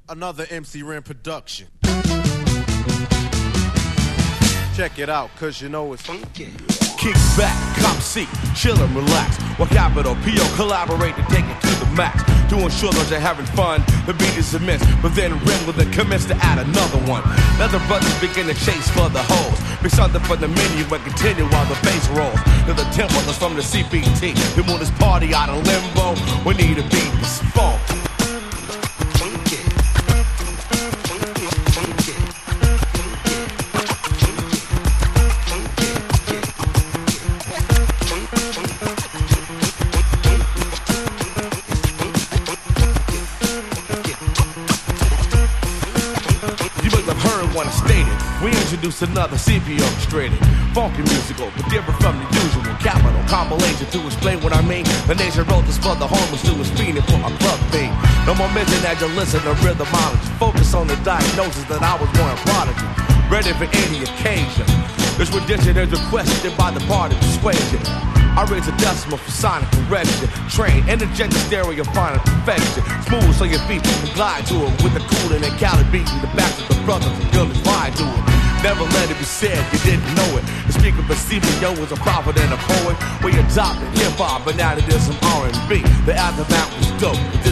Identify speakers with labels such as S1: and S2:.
S1: Another MC Ren production. Check it out, cause you know it's funky.
S2: Kick back, cop seat, chill and relax. While Capital P.O. collaborate to take it to the max. To ensure those are having fun, the beat is immense. But then Ren will then commence to add another one. Let the brothers begin to chase for the hoes. Pick something from the menu and continue while the bass rolls. To the tempo that's from the CPT. We move this party out of limbo. We need a beat that's funky. We introduce another CP orchestrated funky musical, but different from the usual. Capital compilation to explain what I mean. The nation wrote this for the homeless who was fiending for a club thing. No more mention that you listen to rhythmology. Focus on the diagnosis that I was born a prodigy. Ready for any occasion. This rendition is requested by the party persuasion. I raise a decimal for sonic correction. Train, energetic stereo, final perfection. Smooth so your feet can glide to it. With the cooling and Cali beating the backs of the brothers and girls fly to it. Never let it be said you didn't know it. The speaker perceiving yo was a prophet and a poet. We adopted hip-hop, but now it is some R&B. The aftermath was dope.